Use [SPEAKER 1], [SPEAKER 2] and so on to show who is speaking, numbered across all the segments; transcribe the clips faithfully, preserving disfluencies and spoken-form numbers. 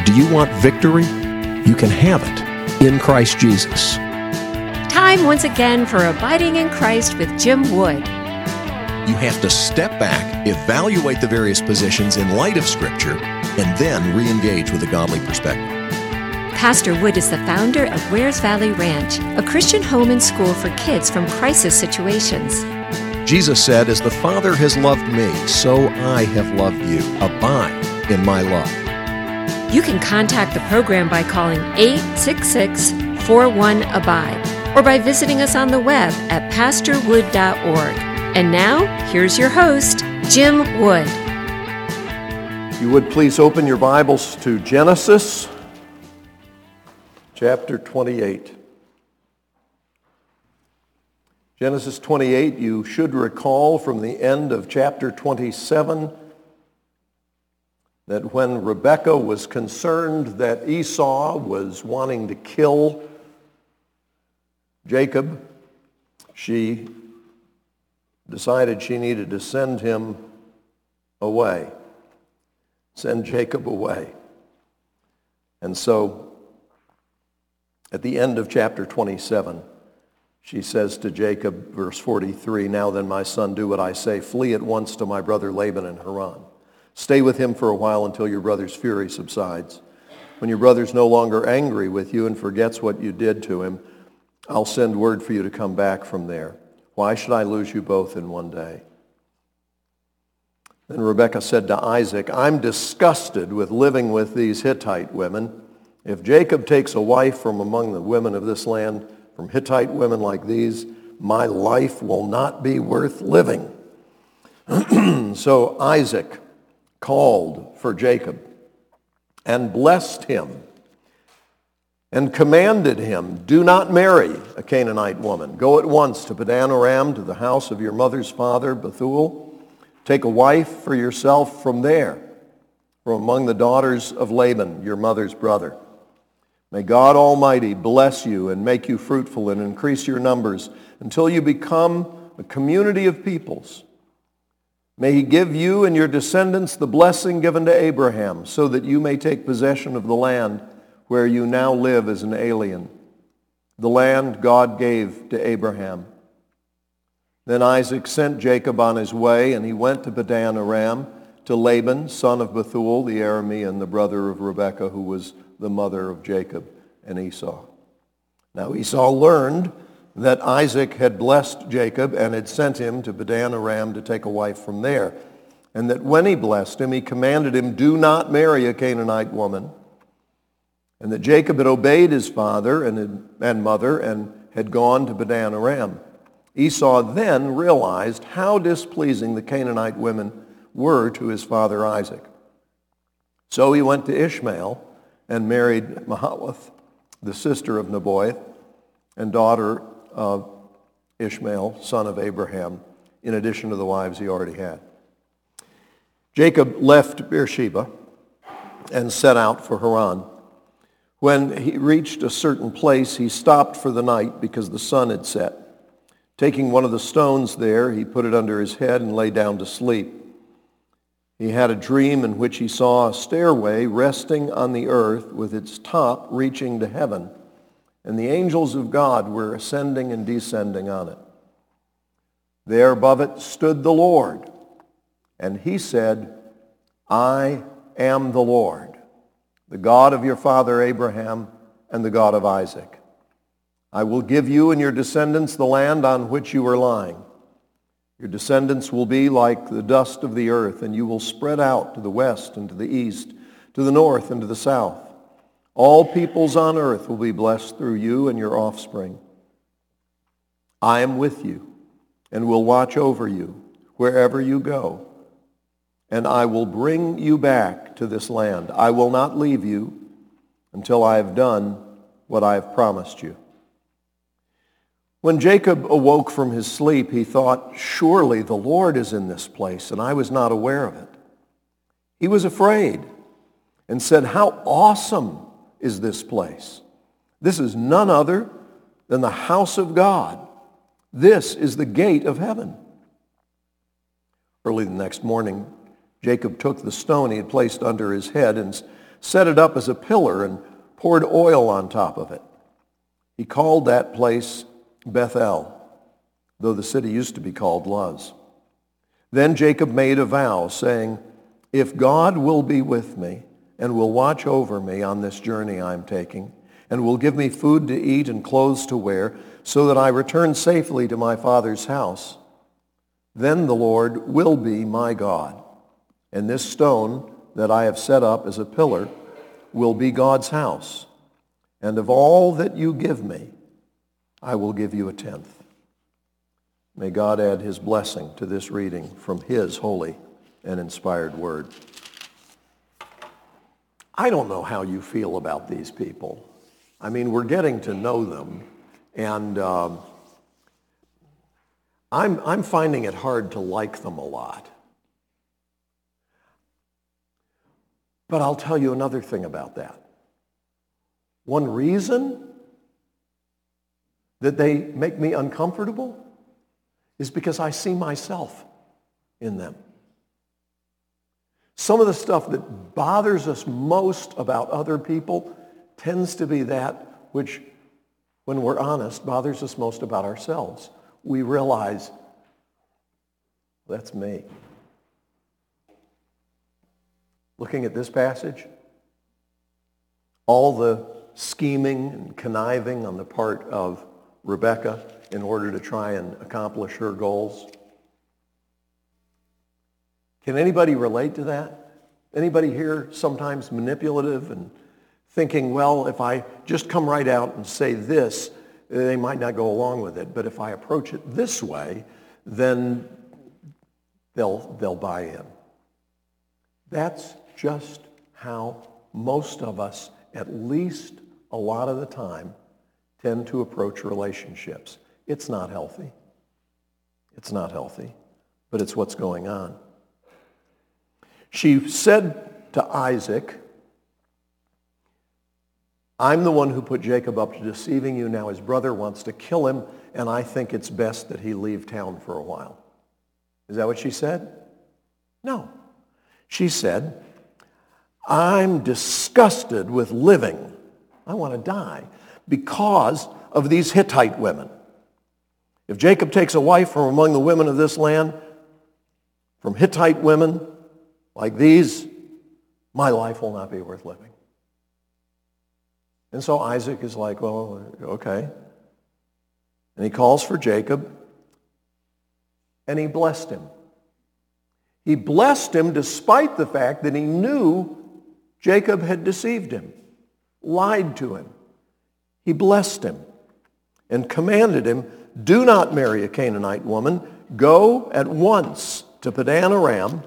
[SPEAKER 1] Do you want victory? You can have it in Christ Jesus.
[SPEAKER 2] Time once again for Abiding in Christ with Jim Wood.
[SPEAKER 1] You have to step back, evaluate the various positions in light of Scripture, and then re-engage with a godly perspective.
[SPEAKER 2] Pastor Wood is the founder of Wares Valley Ranch, a Christian home and school for kids from crisis situations.
[SPEAKER 1] Jesus said, "As the Father has loved me, so I have loved you. Abide in my love."
[SPEAKER 2] You can contact the program by calling eight six six, four one, A B I D E or by visiting us on the web at pastor wood dot org. And now, here's your host, Jim Wood.
[SPEAKER 3] If you would please open your Bibles to Genesis chapter twenty-eight. Genesis twenty-eight, you should recall from the end of chapter twenty-seven that when Rebekah was concerned that Esau was wanting to kill Jacob, she decided she needed to send him away, send Jacob away. And so at the end of chapter twenty-seven, she says to Jacob, verse forty-three, "Now then, my son, do what I say. Flee at once to my brother Laban in Haran. Stay with him for a while until your brother's fury subsides. When your brother's no longer angry with you and forgets what you did to him, I'll send word for you to come back from there. Why should I lose you both in one day?" Then Rebekah said to Isaac, "I'm disgusted with living with these Hittite women. If Jacob takes a wife from among the women of this land, from Hittite women like these, my life will not be worth living." So Isaac called for Jacob and blessed him and commanded him, "Do not marry a Canaanite woman. Go at once to Padan Aram, to the house of your mother's father, Bethuel. Take a wife for yourself from there, from among the daughters of Laban, your mother's brother. May God Almighty bless you and make you fruitful and increase your numbers until you become a community of peoples. May he give you and your descendants the blessing given to Abraham, so that you may take possession of the land where you now live as an alien, the land God gave to Abraham." Then Isaac sent Jacob on his way, and he went to Padan Aram, to Laban, son of Bethuel the Aramean, the brother of Rebekah, who was the mother of Jacob and Esau. Now Esau learned that Isaac had blessed Jacob and had sent him to Padan Aram to take a wife from there, and that when he blessed him, he commanded him, "Do not marry a Canaanite woman," and that Jacob had obeyed his father and, and mother and had gone to Padan Aram. Esau then realized how displeasing the Canaanite women were to his father Isaac. So he went to Ishmael and married Mahalath, the sister of Nebaioth and daughter of Ishmael, son of Abraham, in addition to the wives he already had. Jacob left Beersheba and set out for Haran. When he reached a certain place, he stopped for the night because the sun had set. Taking one of the stones there, he put it under his head and lay down to sleep. He had a dream in which he saw a stairway resting on the earth with its top reaching to heaven, and the angels of God were ascending and descending on it. There above it stood the Lord, and he said, "I am the Lord, the God of your father Abraham and the God of Isaac. I will give you and your descendants the land on which you are lying. Your descendants will be like the dust of the earth, and you will spread out to the west and to the east, to the north and to the south. All peoples on earth will be blessed through you and your offspring. I am with you and will watch over you wherever you go, and I will bring you back to this land. I will not leave you until I have done what I have promised you." When Jacob awoke from his sleep, he thought, "Surely the Lord is in this place, and I was not aware of it." He was afraid and said, "How awesome is this place? This is none other than the house of God. This is the gate of heaven." Early the next morning, Jacob took the stone he had placed under his head and set it up as a pillar and poured oil on top of it. He called that place Bethel, though the city used to be called Luz. Then Jacob made a vow, saying, if God will be with me and will watch over me on this journey I'm taking, and will give me food to eat and clothes to wear, so that I return safely to my father's house, then the Lord will be my God, and this stone that I have set up as a pillar will be God's house. And of all that you give me, I will give you a tenth. May God add his blessing to this reading from his holy and inspired word. I don't know how you feel about these people. I mean, we're getting to know them, and um, I'm, I'm finding it hard to like them a lot. But I'll tell you another thing about that. One reason that they make me uncomfortable is because I see myself in them. Some of the stuff that bothers us most about other people tends to be that which, when we're honest, bothers us most about ourselves. We realize, that's me. Looking at this passage, all the scheming and conniving on the part of Rebekah in order to try and accomplish her goals. Can anybody relate to that? Anybody here sometimes manipulative and thinking, well, if I just come right out and say this, they might not go along with it. But if I approach it this way, then they'll, they'll buy in. That's just how most of us, at least a lot of the time, tend to approach relationships. It's not healthy. It's not healthy, but it's what's going on. She said to Isaac, I'm the one who put Jacob up to deceiving you. Now his brother wants to kill him, and I think it's best that he leave town for a while. Is that what she said? No. She said, I'm disgusted with living. I want to die because of these Hittite women. If Jacob takes a wife from among the women of this land, from Hittite women like these, my life will not be worth living. And so Isaac is like, well, okay. And he calls for Jacob, and he blessed him. He blessed him despite the fact that he knew Jacob had deceived him, lied to him. He blessed him and commanded him, do not marry a Canaanite woman. Go at once to Padan Aram,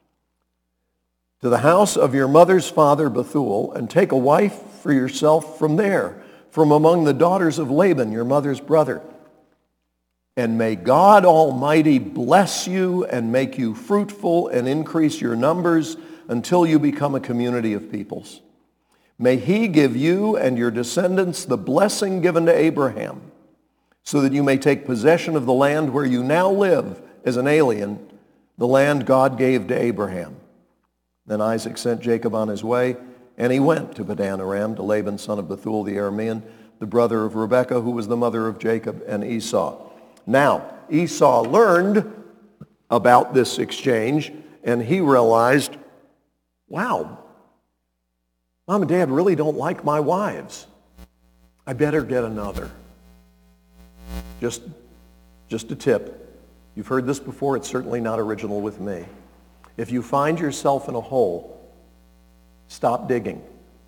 [SPEAKER 3] to the house of your mother's father Bethuel, and take a wife for yourself from there, from among the daughters of Laban, your mother's brother. And may God Almighty bless you and make you fruitful and increase your numbers until you become a community of peoples. May he give you and your descendants the blessing given to Abraham, so that you may take possession of the land where you now live as an alien, the land God gave to Abraham. Then Isaac sent Jacob on his way, and he went to Padan Aram, to Laban, son of Bethuel the Aramean, the brother of Rebekah, who was the mother of Jacob and Esau. Now, Esau learned about this exchange, and he realized, wow, Mom and Dad really don't like my wives. I better get another. Just, just a tip. You've heard this before. It's certainly not original with me. If you find yourself in a hole, stop digging.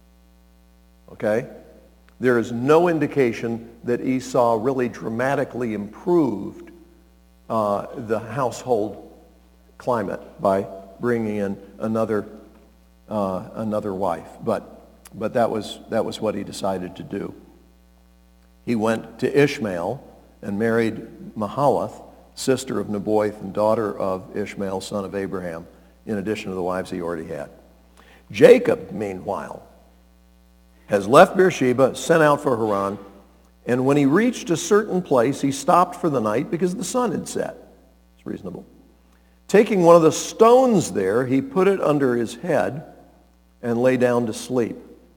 [SPEAKER 3] Okay? There is no indication that Esau really dramatically improved uh, the household climate by bringing in another uh, another wife. But but that was that was what he decided to do. He went to Ishmael and married Mahalath, sister of Nebaioth and daughter of Ishmael, son of Abraham, in addition to the wives he already had. Jacob, meanwhile, has left Beersheba, sent out for Haran, and when he reached a certain place, he stopped for the night because the sun had set. It's reasonable. Taking one of the stones there, he put it under his head and lay down to sleep.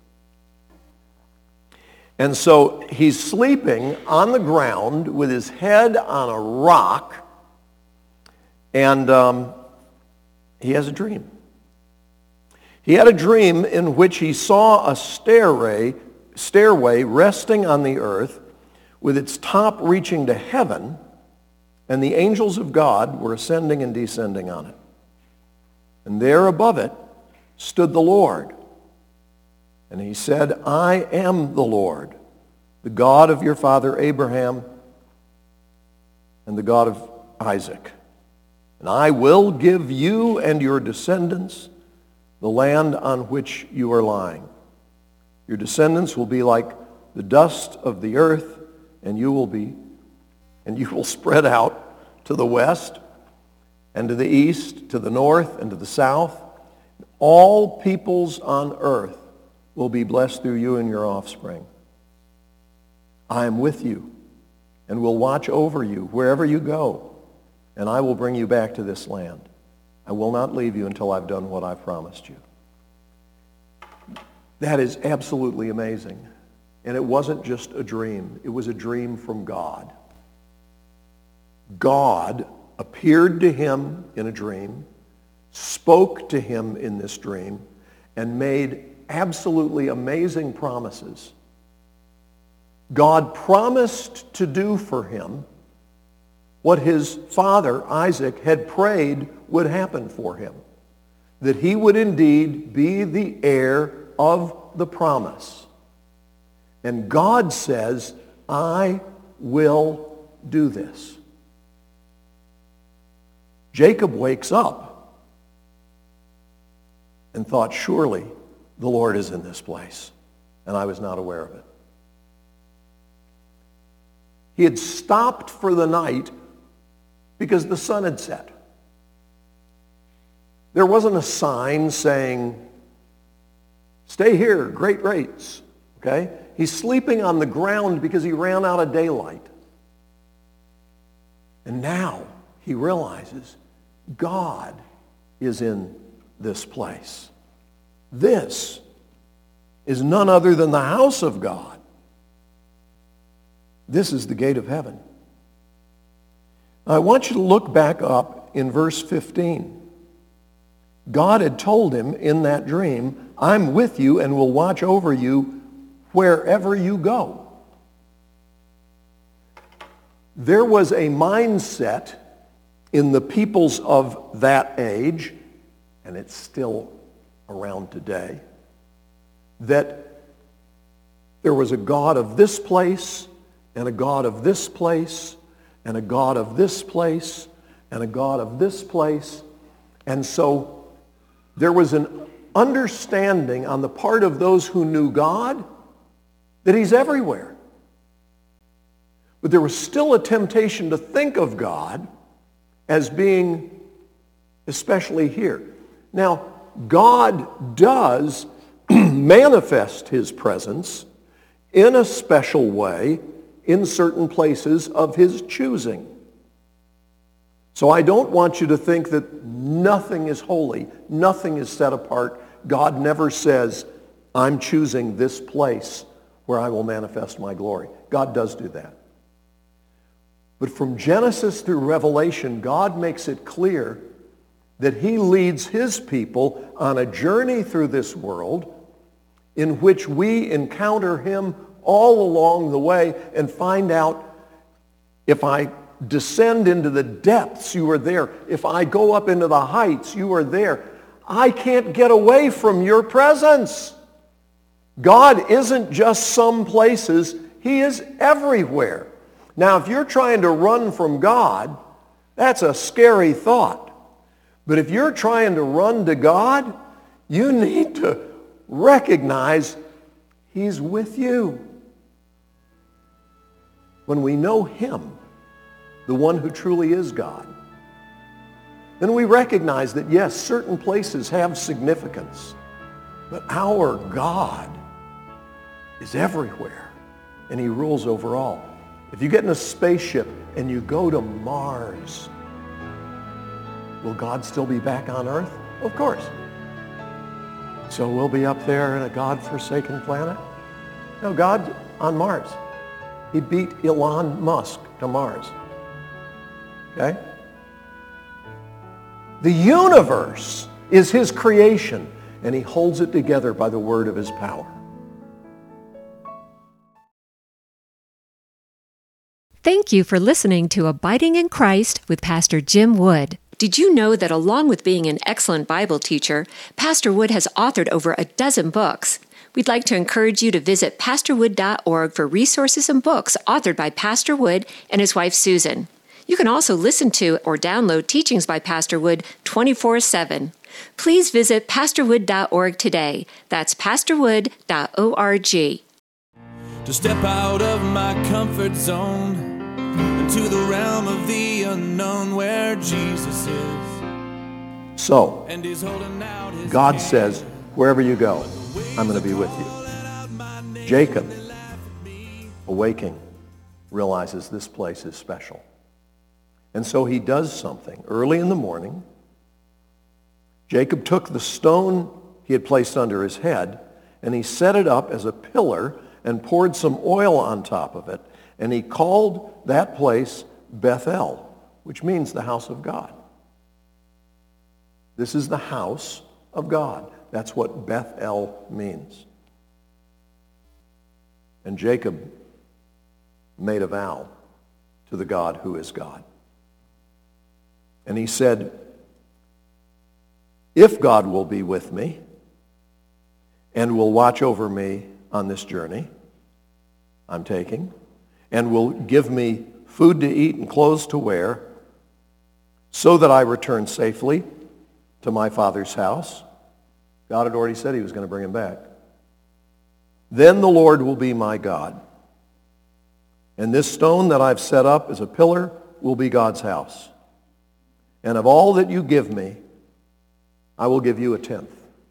[SPEAKER 3] And so he's sleeping on the ground with his head on a rock, and um, he has a dream. He had a dream in which he saw a stairway, stairway resting on the earth with its top reaching to heaven, and the angels of God were ascending and descending on it. And there above it stood the Lord. And he said, I am the Lord, the God of your father Abraham and the God of Isaac. And I will give you and your descendants the land on which you are lying. Your descendants will be like the dust of the earth, and you will be, and you will spread out to the west and to the east, to the north and to the south. All peoples on earth will be blessed through you and your offspring. I am with you and will watch over you wherever you go, and I will bring you back to this land. I will not leave you until I've done what I've promised you. That is absolutely amazing. And it wasn't just a dream. It was a dream from God. God appeared to him in a dream, spoke to him in this dream, and made absolutely amazing promises. God promised to do for him what his father, Isaac, had prayed would happen for him, that he would indeed be the heir of the promise. And God says, I will do this. Jacob wakes up and thought, surely the Lord is in this place, and I was not aware of it. He had stopped for the night because the sun had set. There wasn't a sign saying, stay here, great rates, okay? He's sleeping on the ground because he ran out of daylight. And now he realizes God is in this place. This is none other than the house of God. This is the gate of heaven. I want you to look back up in verse fifteen. God had told him in that dream, I'm with you and will watch over you wherever you go. There was a mindset in the peoples of that age, and it's still around today, that there was a God of this place, and a God of this place, and a God of this place, and a God of this place. And so there was an understanding on the part of those who knew God that he's everywhere. But there was still a temptation to think of God as being especially here. Now, God does manifest his presence in a special way in certain places of his choosing. So I don't want you to think that nothing is holy, nothing is set apart. God never says, I'm choosing this place where I will manifest my glory. God does do that. But from Genesis through Revelation, God makes it clear that he leads his people on a journey through this world in which we encounter him all along the way and find out, if I descend into the depths, you are there. If I go up into the heights, you are there. I can't get away from your presence. God isn't just some places. He is everywhere. Now, if you're trying to run from God, that's a scary thought. But if you're trying to run to God, you need to recognize he's with you. When we know him, the one who truly is God, then we recognize that, yes, certain places have significance, but our God is everywhere, and he rules over all. If you get in a spaceship and you go to Mars, will God still be back on Earth? Of course. So we'll be up there in a God-forsaken planet? No, God on Mars. He beat Elon Musk to Mars. Okay? The universe is his creation, and he holds it together by the word of his power.
[SPEAKER 2] Thank you for listening to Abiding in Christ with Pastor Jim Wood. Did you know that along with being an excellent Bible teacher, Pastor Wood has authored over a dozen books? We'd like to encourage you to visit pastor wood dot org for resources and books authored by Pastor Wood and his wife Susan. You can also listen to or download teachings by Pastor Wood twenty-four seven. Please visit pastor wood dot org today. That's pastor wood dot org.
[SPEAKER 4] To step out of my comfort zone into the realm of the unknown where Jesus is.
[SPEAKER 3] So,
[SPEAKER 4] And he's holding out his
[SPEAKER 3] God
[SPEAKER 4] hand.
[SPEAKER 3] says, wherever you go, I'm going to be with you. Jacob, awaking, realizes this place is special. And so he does something. Early in the morning, Jacob took the stone he had placed under his head, and he set it up as a pillar and poured some oil on top of it. And he called that place Bethel, which means the house of God. This is the house of God. That's what Bethel means. And Jacob made a vow to the God who is God. And he said, if God will be with me and will watch over me on this journey I'm taking, and will give me food to eat and clothes to wear, so that I return safely to my father's house. God had already said he was going to bring him back. Then the Lord will be my God. And this stone that I've set up as a pillar will be God's house. And of all that you give me, I will give you a tenth.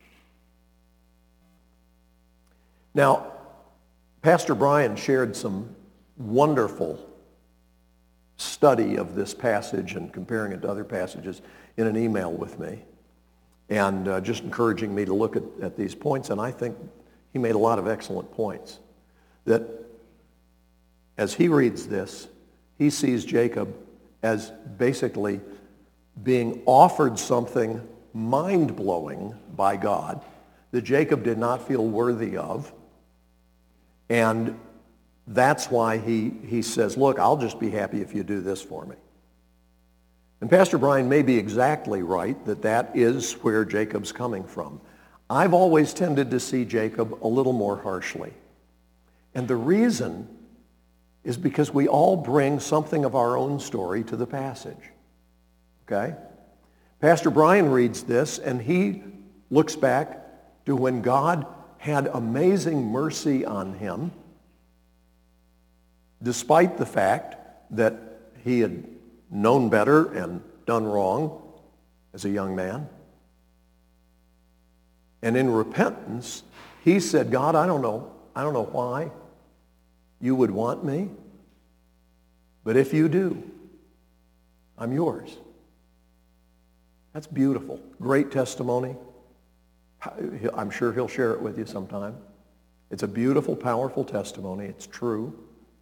[SPEAKER 3] Now, Pastor Brian shared some wonderful study of this passage and comparing it to other passages in an email with me, and uh, just encouraging me to look at, at these points. And I think he made a lot of excellent points. That as he reads this, he sees Jacob as basically being offered something mind-blowing by God that Jacob did not feel worthy of. And that's why he, he says, look, I'll just be happy if you do this for me. And Pastor Brian may be exactly right that that is where Jacob's coming from. I've always tended to see Jacob a little more harshly. And the reason is because we all bring something of our own story to the passage. Okay? Pastor Brian reads this, and he looks back to when God had amazing mercy on him, despite the fact that he had known better and done wrong as a young man. And in repentance, he said, God, I don't know, I don't know why you would want me, but if you do, I'm yours. That's beautiful. Great testimony. I'm sure he'll share it with you sometime. It's a beautiful, powerful testimony. It's true.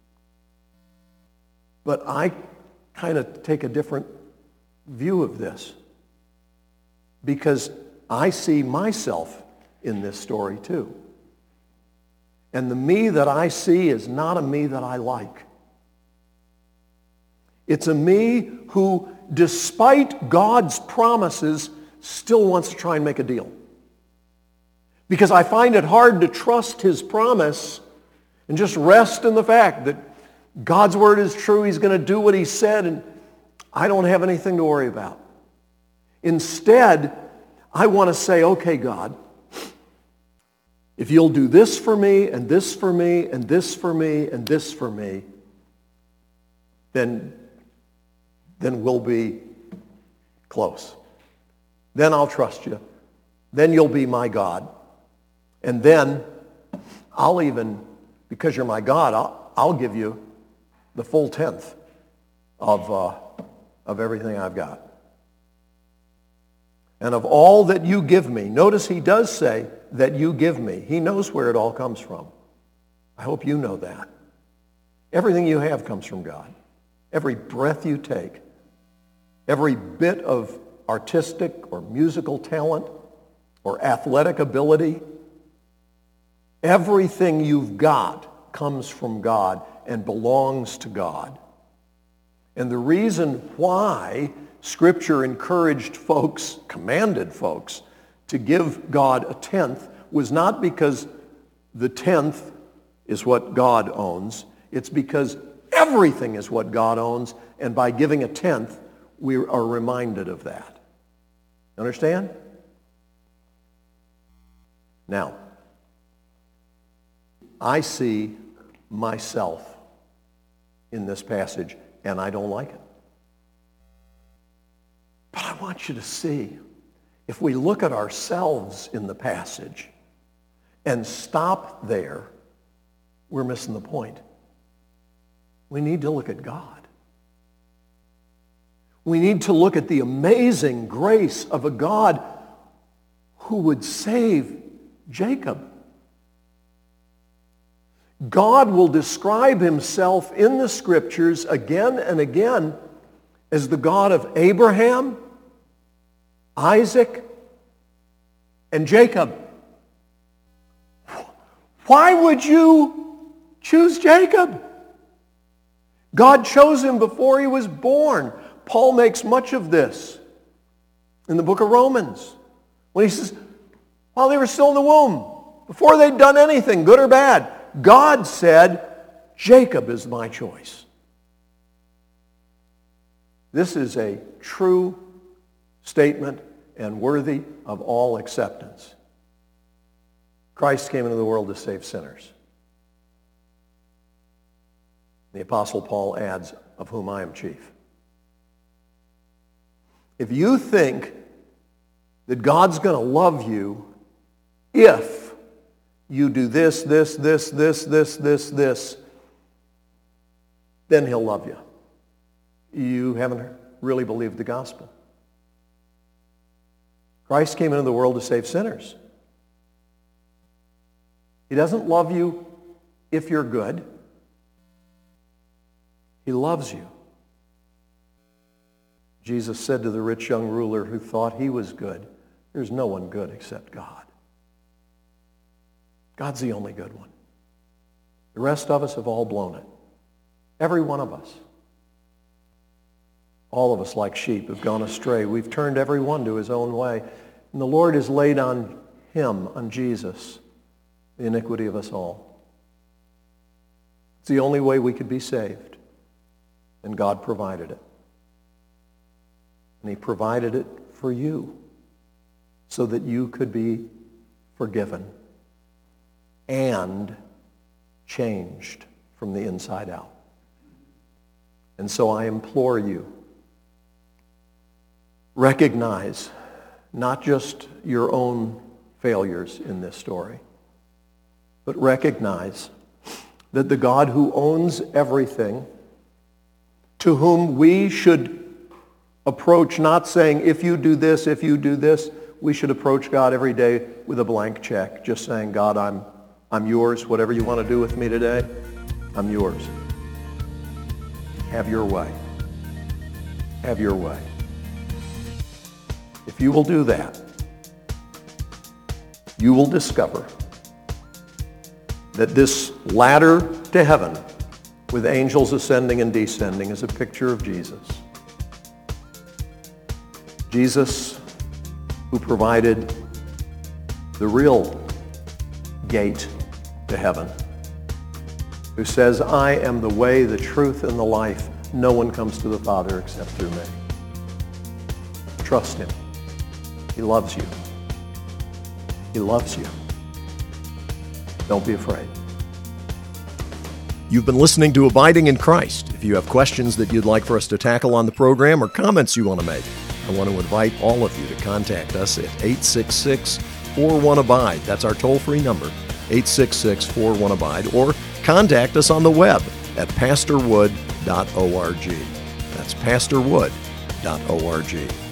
[SPEAKER 3] But I kind of take a different view of this because I see myself in this story too. And the me that I see is not a me that I like. It's a me who, despite God's promises, still wants to try and make a deal. Because I find it hard to trust his promise and just rest in the fact that God's word is true, he's going to do what he said, and I don't have anything to worry about. Instead, I want to say, okay, God, if you'll do this for me, and this for me, and this for me, and this for me, then, then we'll be close. Then I'll trust you. Then you'll be my God. And then I'll even, because you're my God, I'll, I'll give you the full tenth of, uh, of everything I've got. And of all that you give me, notice he does say, that you give me, he knows where it all comes from. I hope you know that. Everything you have comes from God. Every breath you take, every bit of artistic or musical talent or athletic ability, everything you've got comes from God and belongs to God. And the reason why Scripture encouraged folks, commanded folks, to give God a tenth was not because the tenth is what God owns. It's because everything is what God owns, and by giving a tenth, we are reminded of that. Understand? Now, I see myself in this passage, and I don't like it. But I want you to see, if we look at ourselves in the passage and stop there, we're missing the point. We need to look at God. We need to look at the amazing grace of a God who would save Jacob. God will describe himself in the Scriptures again and again as the God of Abraham, Isaac, and Jacob. Why would you choose Jacob? God chose him before he was born. Paul makes much of this in the book of Romans when he says, while they were still in the womb, before they'd done anything, good or bad, God said, Jacob is my choice. This is a true statement and worthy of all acceptance. Christ came into the world to save sinners. The Apostle Paul adds, of whom I am chief. If you think that God's going to love you if you do this, this, this, this, this, this, this, then he'll love you. You haven't really believed the gospel. Christ came into the world to save sinners. He doesn't love you if you're good. He loves you. Jesus said to the rich young ruler who thought he was good, there's no one good except God. God's the only good one. The rest of us have all blown it. Every one of us. All of us, like sheep, have gone astray. We've turned every one to his own way. And the Lord has laid on him, on Jesus, the iniquity of us all. It's the only way we could be saved. And God provided it. And he provided it for you so that you could be forgiven and changed from the inside out. And so I implore you, recognize not just your own failures in this story, but recognize that the God who owns everything, to whom we should approach not saying, if you do this, if you do this, we should approach God every day with a blank check, just saying, God, I'm, I'm yours. Whatever you want to do with me today, I'm yours. Have your way. Have your way. If you will do that, you will discover that this ladder to heaven with angels ascending and descending is a picture of Jesus. Jesus, who provided the real gate to heaven, who says, I am the way, the truth, and the life. No one comes to the Father except through me. Trust him. He loves you. He loves you. Don't be afraid.
[SPEAKER 1] You've been listening to Abiding in Christ. If you have questions that you'd like for us to tackle on the program or comments you want to make, I want to invite all of you to contact us at eight six six, four one, abide. That's our toll-free number, eight six six, four one, abide. Or contact us on the web at pastor wood dot org. That's pastor wood dot org.